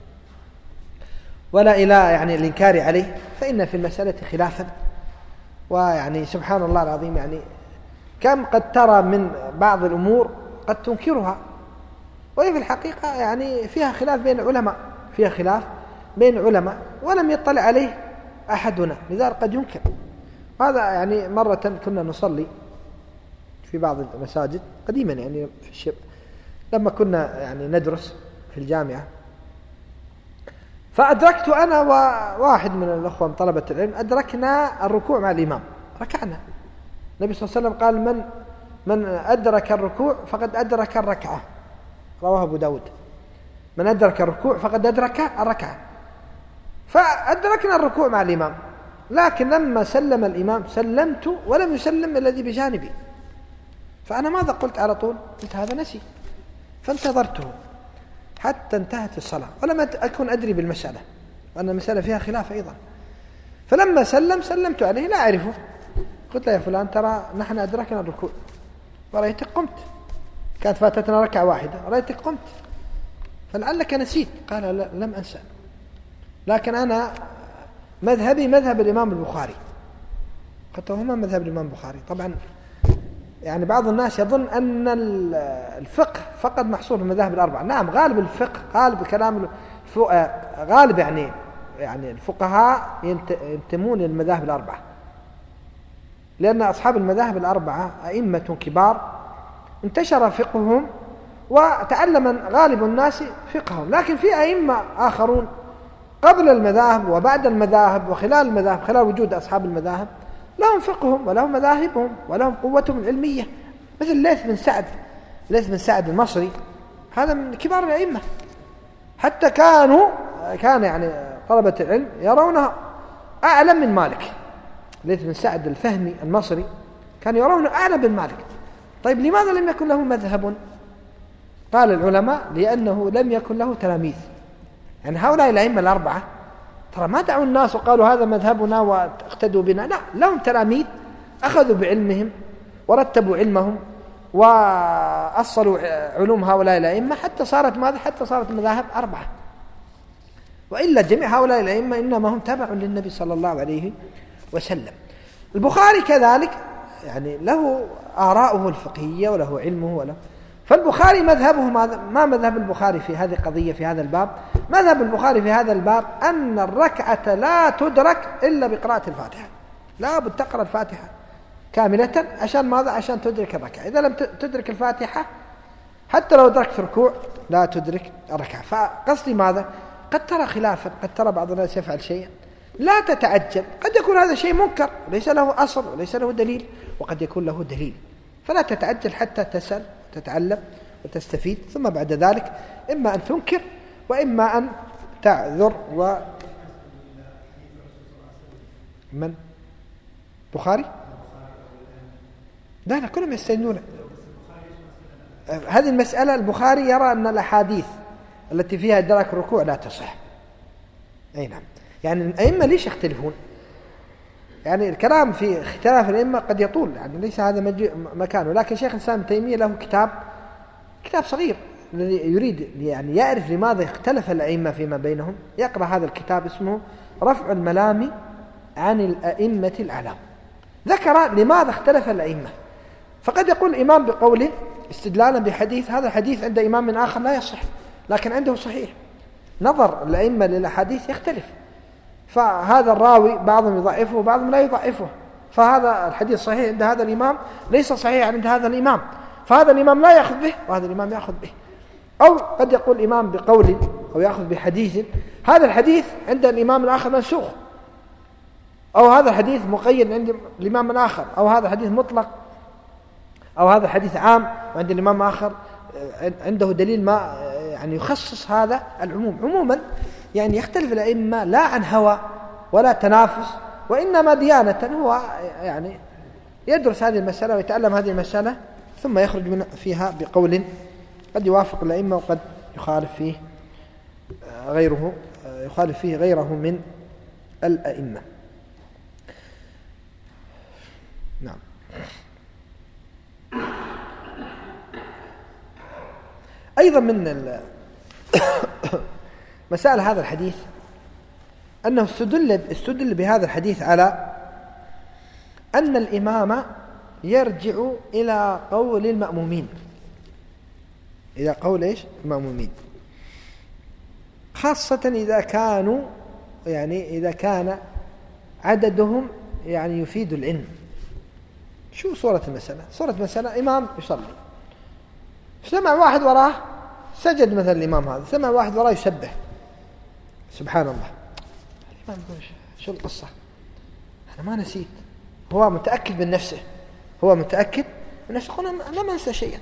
ولا إلى يعني الإنكار عليه، فإن في المسألة خلافا. ويعني سبحان الله العظيم، يعني كم قد ترى من بعض الأمور قد تنكرها وهي في الحقيقة يعني فيها خلاف بين العلماء، فيها خلاف بين العلماء ولم يطلع عليه أحدنا، لذلك قد ينكر. هذا يعني مرة كنا نصلي في بعض المساجد قديما، يعني في الشب لما كنا يعني ندرس في الجامعة، فأدركت أنا وواحد من الأخوة من طلبة العلم أدركنا الركوع مع الإمام، ركعنا. النبي صلى الله عليه وسلم قال من من أدرك الركوع فقد أدرك الركعة، رواه أبو داود. من أدرك الركوع فقد أدرك الركعة. فأدركنا الركوع مع الإمام، لكن لما سلم الإمام سلمت ولم يسلم الذي بجانبي، فأنا ماذا قلت على طول؟ قلت هذا نسي، فانتظرته حتى انتهت الصلاة ولم أكن أدري بالمسألة، وأن المسألة فيها خلاف أيضا. فلما سلم سلمت عليه لا أعرفه، قلت له يا فلان ترى نحن أدركنا الركوع ورأيتك قمت، كانت فاتتنا ركعة واحدة رأيتك قمت، فلعلك نسيت. قال لا لم أنسى، لكن أنا مذهبي مذهب الإمام البخاري. قلت له ما مذهب الإمام البخاري؟ طبعا يعني بعض الناس يظن أن الفقه فقط محصور في المذاهب الأربعة. نعم غالب الفقه، غالب كلام غالب يعني يعني الفقهاء ينتمون للمذاهب الأربعة، لأن أصحاب المذاهب الأربعة أئمة كبار انتشر فقههم وتعلم غالب الناس فقههم، لكن في أئمة آخرون قبل المذاهب وبعد المذاهب وخلال المذاهب، خلال وجود أصحاب المذاهب، لهم فقههم ولهم مذاهبهم ولهم قوتهم العلمية، مثل ليث بن سعد. ليث بن سعد المصري هذا من كبار الأئمة، حتى كانوا كان يعني طلبة العلم يرونه أعلم من مالك. ليث بن سعد الفهمي المصري كانوا يرونه أعلم من مالك. طيب لماذا لم يكن له مذهب؟ قال العلماء لأنه لم يكن له تلاميذ. يعني هؤلاء الأئمة الأربعة ترى ما دعوا الناس وقالوا هذا مذهبنا واقتدوا بنا، لا، لهم تلاميذ أخذوا بعلمهم ورتبوا علمهم وأصلوا علوم هؤلاء الأئمة حتى صارت ماذا؟ حتى صارت مذاهب أربعة. وإلا جميع هؤلاء الأئمة إنما هم تبع للنبي صلى الله عليه وسلم. البخاري كذلك يعني له آراؤه الفقهية وله علمه وله. فالبخاري مذهبه ماذا؟ ما مذهب البخاري في هذه القضية في هذا الباب؟ مذهب البخاري في هذا الباب أن الركعة لا تدرك إلا بقراءة الفاتحة، لا بد تقرأ الفاتحة كاملة عشان ماذا؟ عشان تدرك الركعة. إذا لم تدرك الفاتحة حتى لو أدركت ركوع لا تدرك الركعة. فقصدي ماذا؟ قد ترى خلافا، قد ترى بعض الناس يفعل شيئا، لا تتعجل، قد يكون هذا شيء منكر ليس له أصل وليس له دليل، وقد يكون له دليل، فلا تتعجل حتى تسأل وتتعلم وتستفيد، ثم بعد ذلك إما أن تنكر وإما أن تعذر. و من؟ بخاري؟ لا لا كلهم يستندون هذه المسألة. البخاري يرى أن الأحاديث التي فيها إدراك الركوع لا تصح. أي نعم، يعني الأئمة ليش يختلفون؟ يعني الكلام في اختلاف الأئمة قد يطول، يعني ليس هذا مكانه، لكن شيخ الإسلام ابن تيمية له كتاب كتاب صغير الذي يريد يعني يعرف لماذا اختلف الأئمة فيما بينهم، يقرأ هذا الكتاب اسمه رفع الملام عن الأئمة الأعلام. ذكر لماذا اختلف الأئمة، فقد يقول الإمام بقول استدلالا بحديث، هذا الحديث عند إمام من آخر لا يصح لكن عنده صحيح. نظر الأئمة للأحاديث يختلف، فهذا الراوي بعضهم يضعفه وبعضهم لا يضعفه، فهذا الحديث صحيح عند هذا الإمام ليس صحيح عند هذا الإمام، فهذا الإمام لا يأخذ به وهذا الإمام يأخذ به. أو قد يقول الإمام بقول أو يأخذ بحديث، هذا الحديث عند الإمام الآخر منسوخ، أو هذا الحديث مقيد عند الإمام الآخر، أو هذا الحديث مطلق، أو هذا الحديث عام وعند الإمام الآخر عنده دليل ما يعني يخصص هذا العموم. عموما يعني يختلف الأئمة لا عن هوى ولا تنافس، وإنما ديانة، هو يعني يدرس هذه المسألة ويتعلم هذه المسألة ثم يخرج من فيها بقول قد يوافق الأئمة وقد يخالف فيه غيره يخالف فيه غيره من الأئمة. نعم. أيضا من مسائل هذا الحديث أنه استدل, استدل بهذا الحديث على أن الإمام يرجع إلى قول المأمومين، إلى قول إيش؟ المأمومين، خاصة إذا كانوا يعني إذا كان عددهم يعني يفيد العلم. شو صورة المسألة؟ صورة المسألة إمام يصلي، سمع واحد وراه سجد مثل الإمام هذا، سمع واحد وراه يسبح، سبحان الله. الإمام يقول شو القصة؟ أنا ما نسيت. هو متأكد من نفسه، هو متأكد من نفسه، يقول أنا ما أنسى شيئا.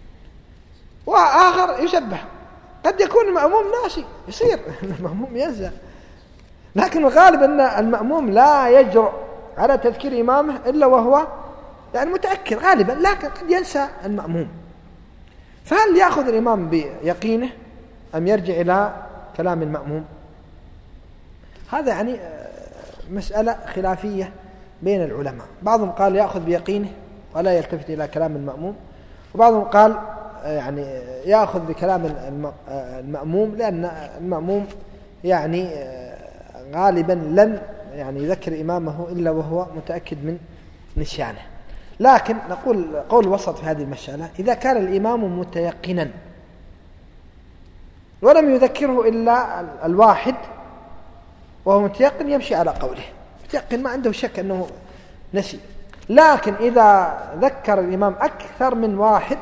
وآخر يشبه، قد يكون المأموم ناسي، يصير المأموم ينسى، لكن الغالب أن المأموم لا يجرؤ على تذكير إمامه إلا وهو يعني متأكد غالبا، لكن قد ينسى المأموم. فهل يأخذ الإمام بيقينه أم يرجع إلى كلام المأموم؟ هذا يعني مسألة خلافية بين العلماء. بعضهم قال يأخذ بيقينه ولا يلتفت إلى كلام المأموم، وبعضهم قال يعني يأخذ بكلام المأموم، لأن المأموم يعني غالبا لن يعني يذكر إمامه إلا وهو متأكد من نسيانه. لكن نقول قول وسط في هذه المسألة: إذا كان الإمام متيقنا ولم يذكره إلا الواحد وهو متيقن يمشي على قوله، متيقن ما عنده شك أنه نسي. لكن إذا ذكر الإمام أكثر من واحد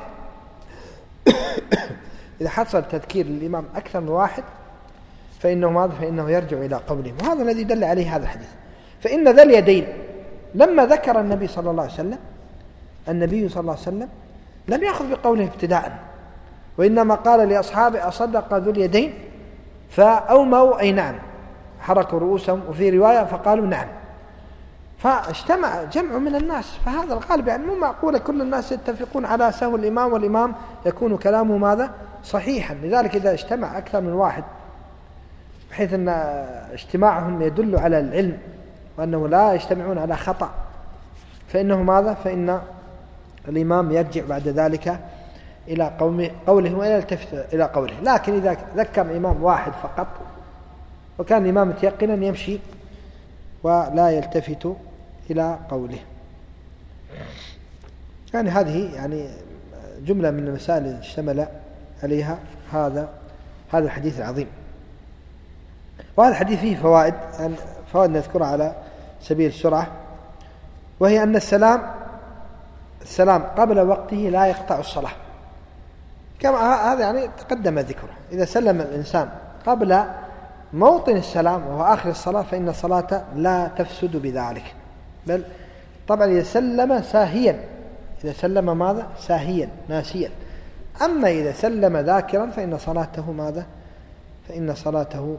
إذا حصل تذكير الإمام أكثر من واحد فإنه ماذا؟ فإنه يرجع إلى قوله. وهذا الذي دل عليه هذا الحديث. فإن ذا اليدين لما ذكر النبي صلى الله عليه وسلم النبي صلى الله عليه وسلم لم يأخذ بقوله ابتداء، وإنما قال لأصحابه: أصدق ذو اليدين؟ فأوموا أي نعم، حركوا رؤوسهم، وفي رواية فقالوا نعم. فاجتمع جمع من الناس، فهذا الغالب يعني مو معقول كل الناس يتفقون على سهو الإمام، والإمام يكون كلامه ماذا؟ صحيحا. لذلك إذا اجتمع أكثر من واحد بحيث أن اجتماعهم يدل على العلم وأنه لا يجتمعون على خطأ، فإنه ماذا؟ فإن الإمام يرجع بعد ذلك إلى قوله ولا يلتفت إلى قوله. لكن إذا ذكر الإمام واحد فقط وكان الإمام متيقنا يمشي ولا يلتفت إلى قوله. يعني هذه يعني جملة من المسائل التي اشتمل عليها هذا هذا الحديث العظيم. وهذا الحديث فيه فوائد، فوائد نذكرها على سبيل السرعة، وهي أن السلام السلام قبل وقته لا يقطع الصلاة، كما هذا يعني تقدم ذكره. إذا سلم الإنسان قبل موطن السلام وهو آخر الصلاة فإن الصلاة لا تفسد بذلك، بل طبعا إذا سلم ساهيا، إذا سلم ماذا؟ ساهيا ناسيا. أما إذا سلم ذاكرا فإن صلاته ماذا؟ فإن صلاته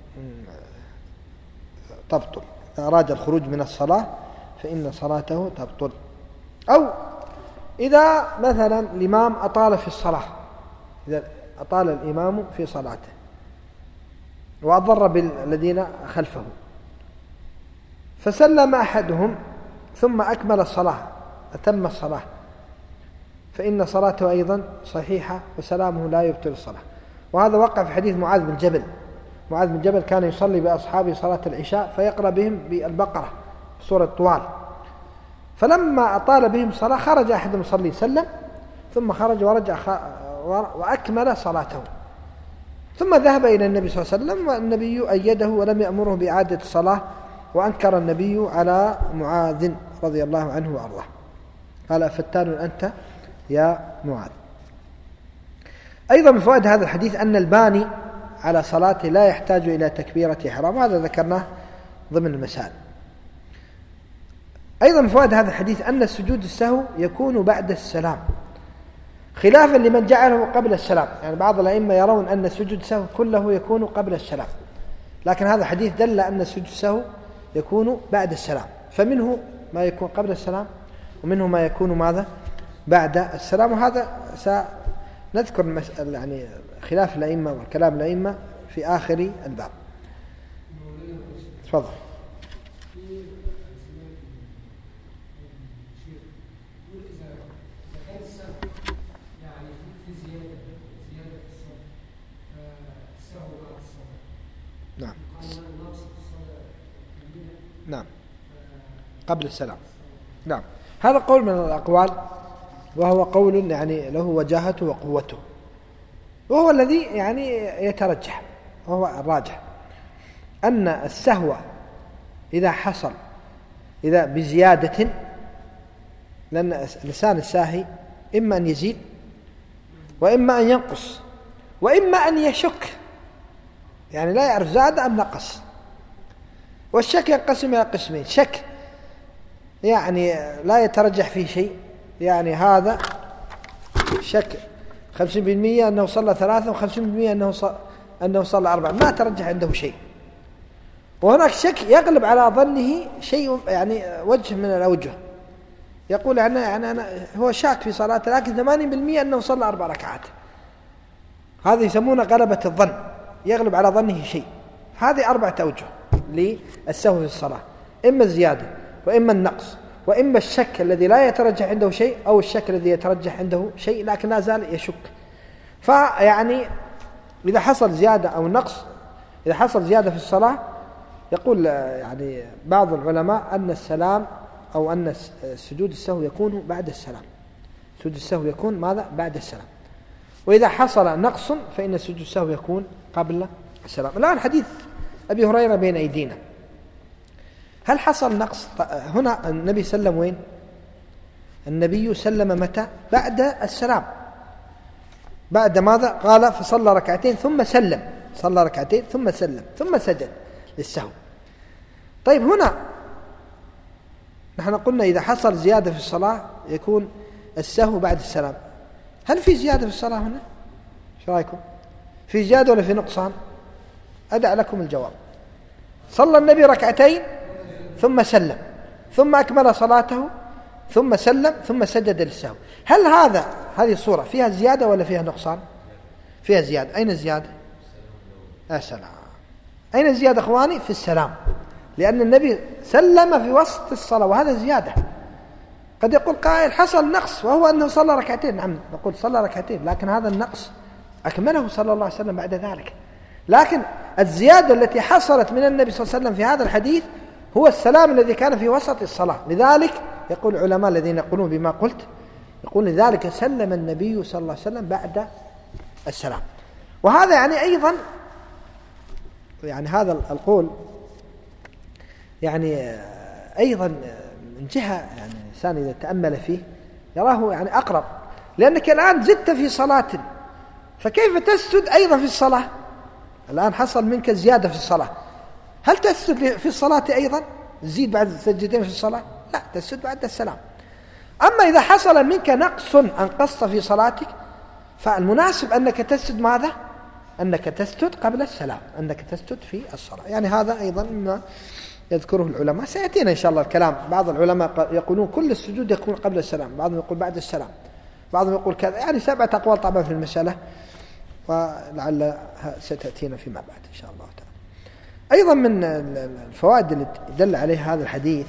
تبطل. إذا أراد الخروج من الصلاة فإن صلاته تبطل. أو إذا مثلا الإمام أطال في الصلاة، إذا أطال الإمام في صلاته وأضر بالذين خلفه فسلم أحدهم ثم أكمل الصلاة أتم الصلاة فإن صلاته أيضا صحيحة وسلامه لا يبطل الصلاة. وهذا وقع في حديث معاذ بن جبل. معاذ بن جبل كان يصلي بأصحابه صلاة العشاء فيقرأ بهم بالبقرة سورة طوال، فلما أطال بهم صلاة خرج أحد المصلين سلم ثم خرج ورجع وأكمل صلاته، ثم ذهب إلى النبي صلى الله عليه وسلم والنبي أيده ولم يأمره بإعادة الصلاة، وأنكر النبي على معاذ رضي الله عنه وأرضاه، قال: أفتان أنت يا معاذ. أيضا من فوائد هذا الحديث أن الباني على صلاته لا يحتاج إلى تكبيرة إحرام، هذا ذكرناه ضمن المسائل. أيضا من فوائد هذا الحديث أن السجود السهو يكون بعد السلام، خلافا لمن جعله قبل السلام. يعني بعض الأئمة يرون أن السجود السهو كله يكون قبل السلام، لكن هذا الحديث دل أن السجود السهو يكون بعد السلام، فمنه ما يكون قبل السلام ومنه ما يكون ماذا؟ بعد السلام. وهذا سنذكر المسألة يعني خلاف الأئمة والكلام الأئمة في آخر الباب. تفضل. نعم نعم قبل السلام. نعم هذا قول من الأقوال، وهو قول يعني له وجاهته وقوته، وهو الذي يعني يترجح، وهو الراجح أن السهو إذا حصل إذا بزيادة، لأن لسان الساهي إما أن يزيد وإما أن ينقص وإما أن يشك، يعني لا يعرف زاد أم نقص. والشك ينقسم إلى قسمين: شك يعني لا يترجح فيه شيء، يعني هذا شك خمسين بالمئة أنه صلى ثلاثة وخمسين بالمئة أنه صلى أنه صلى أربعة، ما ترجح عنده شيء. وهناك شك يغلب على ظنه شيء، يعني وجه من الأوجه، يقول أنا يعني أنا هو شاك في صلاته لكن ثمانين بالمئة أنه صلى أربع ركعات، هذا يسمونه غلبة الظن، يغلب على ظنه شيء. هذه أربعة أوجه للسهو في الصلاة: إما الزيادة، وإما النقص، وإما الشك الذي لا يترجح عنده شيء، أو الشك الذي يترجح عنده شيء لكن لا زال يشك. فيعني إذا حصل زيادة أو نقص، إذا حصل زيادة في الصلاة يقول يعني بعض العلماء أن السلام أو أن سجود السهو يكون بعد السلام، سجود السهو يكون ماذا؟ بعد السلام. وإذا حصل نقص فإن سجود السهو يكون قبل السلام. الآن حديث أبي هريرة بين أيدينا، هل حصل نقص؟ هنا النبي سلم وين؟ النبي سلم متى؟ بعد السلام. بعد ماذا؟ قال فصلى ركعتين ثم سلم، صلى ركعتين ثم سلم ثم سجد للسهو. طيب هنا نحن قلنا إذا حصل زيادة في الصلاة يكون السهو بعد السلام. هل في زيادة في الصلاة هنا؟ شو رأيكم؟ في زيادة ولا في نقصان؟ أدع لكم الجواب. صلى النبي ركعتين ثم سلم ثم أكمل صلاته ثم سلم ثم سجد للسهو. هل هذا هذه الصورة فيها زيادة ولا فيها نقصان؟ فيها زيادة. أين الزيادة؟ السلام. أين الزيادة أخواني؟ في السلام، لأن النبي سلم في وسط الصلاة وهذا زيادة. قد يقول قائل حصل نقص وهو أنه صلى ركعتين. نعم نقول صلى ركعتين، لكن هذا النقص أكمله صلى الله عليه وسلم بعد ذلك. لكن الزيادة التي حصلت من النبي صلى الله عليه وسلم في هذا الحديث هو السلام الذي كان في وسط الصلاة. لذلك يقول العلماء الذين يقولون بما قلت، يقول لذلك سلم النبي صلى الله عليه وسلم بعد السلام. وهذا يعني أيضا يعني هذا القول يعني أيضا من جهة يعني الإنسان إذا تأمل فيه يراه يعني أقرب، لأنك الآن زدت في صلاة فكيف تسجد أيضا في الصلاة؟ الآن حصل منك زيادة في الصلاة، هل تسجد في الصلاة أيضا؟ تزيد بعد سجدتين في الصلاة؟ لا، تسجد بعد السلام. أما إذا حصل منك نقص أنقصت في صلاتك فالمناسب أنك تسجد ماذا؟ أنك تسجد قبل السلام، أنك تسجد في الصلاة. يعني هذا أيضا مما يذكره العلماء، سيأتينا إن شاء الله الكلام. بعض العلماء يقولون كل السجود يكون قبل السلام، بعضهم يقول بعد السلام، بعضهم يقول كذا، يعني سبعة أقوال طبعا في المسألة، ولعل ستأتينا فيما بعد إن شاء الله تعالى. أيضا من الفوائد اللي دل عليها هذا الحديث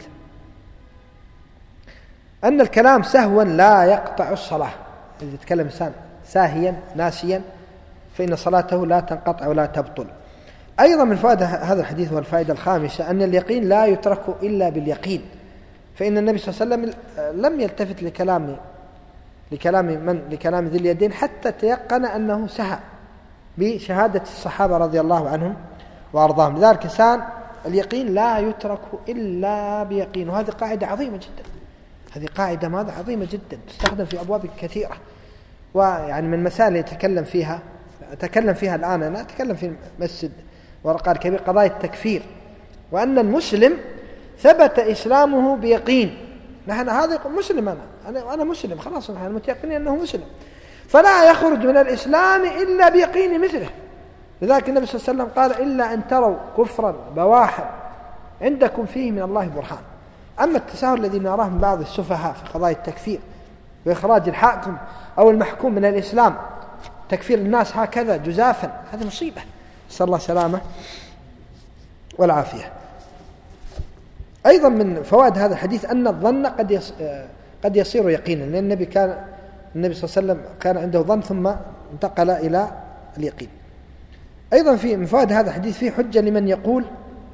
أن الكلام سهوا لا يقطع الصلاة. إذا يتكلم إنسان ساهيا ناسيا فإن صلاته لا تنقطع ولا تبطل. أيضا من فوائد هذا الحديث والفائدة الخامسة أن اليقين لا يترك إلا باليقين، فإن النبي صلى الله عليه وسلم لم يلتفت لكلام لكلام من لكلام ذي اليدين حتى تيقن أنه سهى بشهادة الصحابة رضي الله عنهم وأرضاهم. لذلك كان اليقين لا يترك إلا بيقين، وهذه قاعدة عظيمة جدا. هذه قاعدة ماذا عظيمة جدا تستخدم في أبواب كثيرة، ويعني من مسائل يتكلم فيها أتكلم فيها الآن، أنا أتكلم في مسجد ورقات كبير قضايا التكفير، وأن المسلم ثبت إسلامه بيقين. نحن هذا مسلم، أنا أنا أنا مسلم خلاص، نحن متيقنين أنه مسلم، فلا يخرج من الإسلام إلا بيقين مثله. لذلك النبي صلى الله عليه وسلم قال إلا أن تروا كفرا بواحا عندكم فيه من الله برهان. أما التساهل الذي نراه من بعض السفهاء في قضايا التكفير وإخراج الحاكم أو المحكوم من الإسلام، تكفير الناس هكذا جزافا، هذا مصيبة، نسأل الله السلامة والعافية. أيضا من فوائد هذا الحديث أن الظن قد قد يصير يقينا، لأن النبي كان النبي صلى الله عليه وسلم كان عنده ظن ثم انتقل إلى اليقين. أيضا في من فوائد هذا الحديث فيه حجة لمن يقول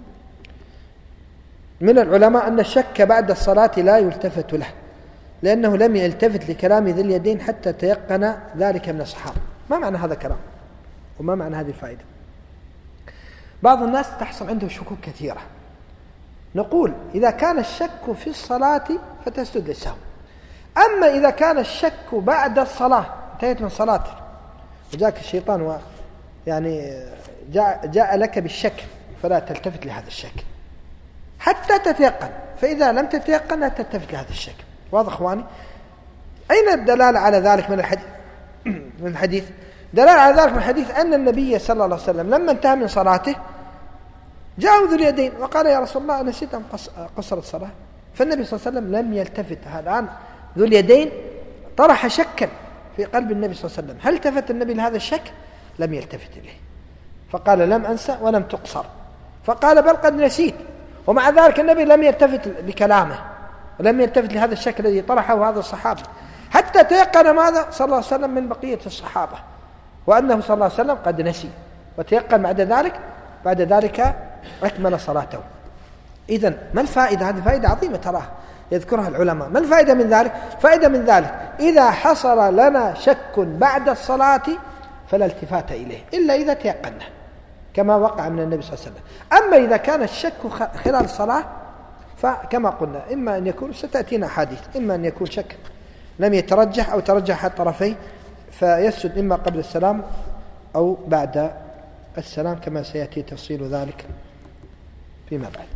من العلماء أن الشك بعد الصلاة لا يلتفت له، لأنه لم يلتفت لكلام ذي اليدين حتى تيقن ذلك من الصحابة. ما معنى هذا الكلام وما معنى هذه الفائدة؟ بعض الناس تحصل عنده شكوك كثيرة، نقول إذا كان الشك في الصلاة فتسجد للسهو، أما إذا كان الشك بعد الصلاة انتهيت من صلاة وجاك الشيطان ويعني جاء, جاء لك بالشك فلا تلتفت لهذا الشك حتى تتيقن، فإذا لم تتيقن لا تلتفت لهذا الشك. واضح أخواني؟ أين الدلالة على ذلك من الحديث؟ من الحديث دلالة على ذلك من الحديث أن النبي صلى الله عليه وسلم لما انتهى من صلاته جاءه ذو اليدين وقال يا رسول الله نسيت أن قصر الصلاة، فالنبي صلى الله عليه وسلم لم يلتفت. الآن ذو اليدين طرح شكا في قلب النبي صلى الله عليه وسلم، هل التفت النبي لهذا الشك؟ لم يلتفت إليه، فقال لم أنسى ولم تقصر، فقال بل قد نسيت. ومع ذلك النبي لم يلتفت لكلامه ولم يلتفت لهذا الشك الذي طرحه هذا الصحابي، حتى تيقن ماذا صلى الله عليه وسلم من بقية الصحابة وأنه صلى الله عليه وسلم قد نسي، وتيقن بعد ذلك بعد ذلك أكمل صلاته. إذن ما الفائدة؟ هذه فائدة عظيمة تراها يذكرها العلماء. ما الفائدة من ذلك؟ فائدة من ذلك إذا حصل لنا شك بعد الصلاة فلا التفات إليه إلا إذا تيقنه كما وقع من النبي صلى الله عليه وسلم. أما إذا كان الشك خلال الصلاة فكما قلنا إما أن يكون ستأتينا حديث إما أن يكون شك لم يترجح أو ترجح الطرفين فيسجد إما قبل السلام أو بعد السلام كما سيأتي تفصيل ذلك فيما بعد.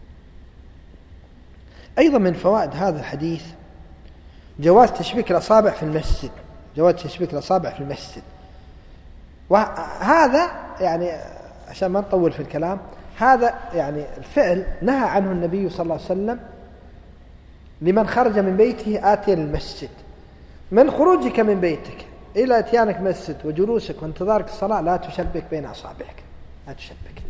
أيضا من فوائد هذا الحديث جواز تشبيك الأصابع في المسجد، جواز تشبيك الأصابع في المسجد. وهذا يعني عشان ما نطول في الكلام، هذا يعني الفعل نهى عنه النبي صلى الله عليه وسلم لمن خرج من بيته آتيا للمسجد. من خروجك من بيتك إلى اتيانك مسجد وجلوسك وانتظارك الصلاة لا تشبك بين أصابعك، لا تشبك،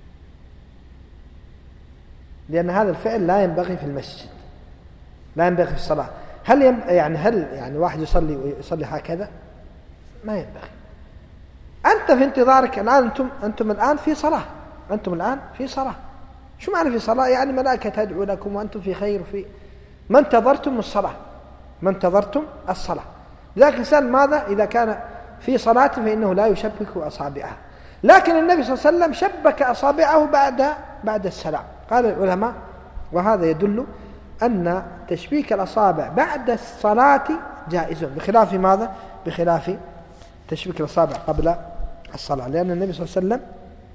لأن هذا الفعل لا ينبغي في المسجد، لا ينبغي في الصلاة. هل يم... يعني هل يعني واحد يصلي ويصلي هكذا؟ ما ينبغي. أنت في انتظارك الآن، أنتم أنتم الآن في صلاة، أنتم الآن في صلاة. شو معنى في صلاة؟ يعني ملائكة تدعو لكم وأنتم في خير، في ما انتظرتم الصلاة، ما انتظرتم الصلاة. لذلك الإنسان ماذا إذا كان في صلاة فإنه لا يشبك أصابعه. لكن النبي صلى الله عليه وسلم شبك أصابعه بعد بعد السلام. قال العلماء وهذا يدل أن تشبيك الأصابع بعد الصلاة جائز، بخلاف ماذا؟ بخلاف تشبيك الأصابع قبل الصلاة، لأن النبي صلى الله عليه وسلم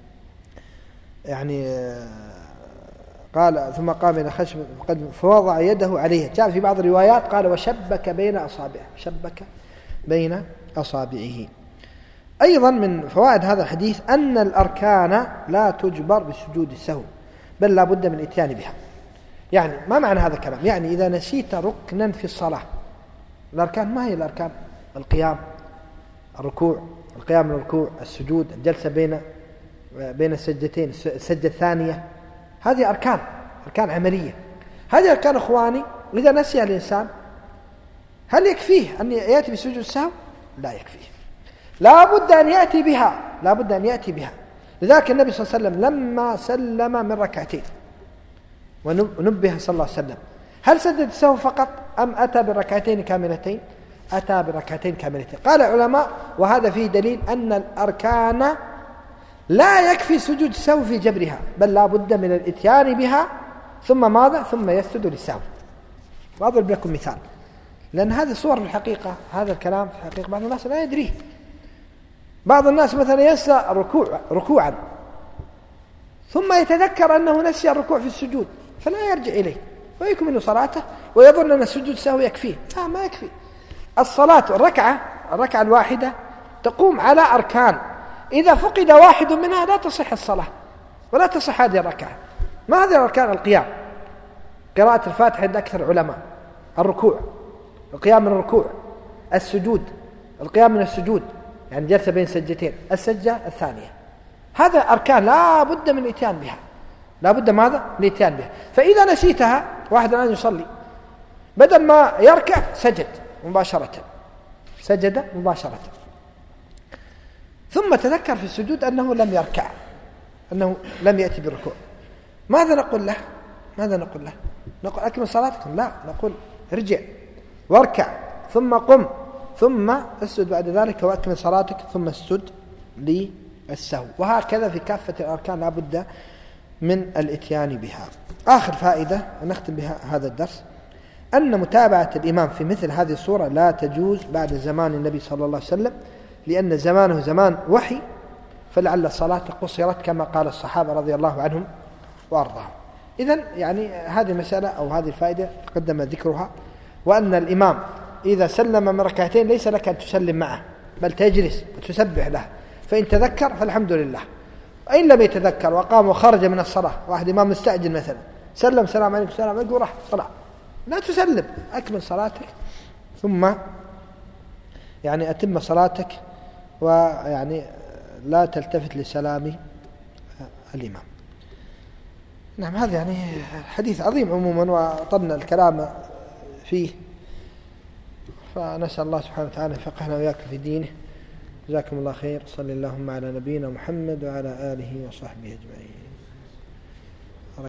يعني قال ثم قام إلى خشب فوضع يده عليه. جاء في بعض الروايات قال وشبك بين أصابعه، شبك بين أصابعه. أيضا من فوائد هذا الحديث أن الأركان لا تجبر بسجود السهو بل لا بد من الاتيان بها. يعني ما معنى هذا الكلام؟ يعني إذا نسيت ركنا في الصلاة، الأركان ما هي الأركان؟ القيام، الركوع، القيام من الركوع، السجود، الجلسة بين بين السجدتين، السجدة الثانية، هذه أركان، أركان عملية. هذه أركان أخواني إذا نسي الإنسان هل يكفيه أن يأتي بسجود السهو؟ لا يكفيه، لا بد أن يأتي بها، لا بد أن يأتي بها. لذلك النبي صلى الله عليه وسلم لما سلم من ركعتين ونبه صلى الله عليه وسلم هل سجد السهو فقط أم أتى بالركعتين كاملتين؟ أتى بالركعتين كاملتين. قال العلماء وهذا فيه دليل أن الأركان لا يكفي سجود السهو في جبرها بل لا بد من الاتيان بها ثم ماذا؟ ثم يسجد للسهو. وأضرب لكم مثال، لأن هذه صور في الحقيقة، هذا الكلام في الحقيقة بعض الناس لا يدريه. بعض الناس مثلا ينسى الركوع ركوعا ثم يتذكر أنه نسي الركوع في السجود فلا يرجع إليه ويكمل صلاته ويظن أن السجود السهو يكفيه. لا، ما يكفي. الصلاة الركعة الركعة الواحدة تقوم على أركان، إذا فقد واحد منها لا تصح الصلاة ولا تصح هذه الركعة. ما هذه الأركان؟ القيام، قراءة الفاتحة عند أكثر العلماء، الركوع، القيام من الركوع، السجود، القيام من السجود يعني جلسة بين سجدتين، السجدة الثانية. هذا أركان لا بد من الاتيان بها، لا بد ماذا؟ من الاتيان بها. فإذا نسيتها، واحد الآن يصلي بدل ما يركع سجد مباشرة، سجد مباشرة، ثم تذكر في السجود أنه لم يركع، أنه لم يأتي بالركوع. ماذا نقول له؟ ماذا نقول له؟ نقول أكمل صلاتكم؟ لا، نقول ارجع واركع ثم قم ثم اسجد بعد ذلك واكمل صلاتك ثم اسجد للسهو. وهكذا في كافة الأركان لا بد من الاتيان بها. آخر فائدة نختم بها هذا الدرس أن متابعة الإمام في مثل هذه الصورة لا تجوز بعد زمان النبي صلى الله عليه وسلم، لأن زمانه زمان وحي فلعل الصلاة قصرت كما قال الصحابة رضي الله عنهم وأرضاهم. إذن يعني هذه مسألة أو هذه الفائدة تقدم ذكرها، وأن الإمام إذا سلم من ركعتين ليس لك أن تسلم معه، بل تجلس وتسبح له، فإن تذكر فالحمد لله، وإن لم يتذكر وقام وخرج من الصلاة، واحد إمام مستعجل مثلا سلم سلام عليكم سلام عليكم وراح طلع، لا تسلم، أكمل صلاتك ثم يعني أتم صلاتك، ويعني لا تلتفت لسلام الإمام. نعم، هذا يعني حديث عظيم عموما وطلنا الكلام فيه، فنسأل الله سبحانه وتعالى يفقهنا وإياكم في دينه. جزاكم الله خير. صلى اللهم على نبينا محمد وعلى آله وصحبه أجمعين.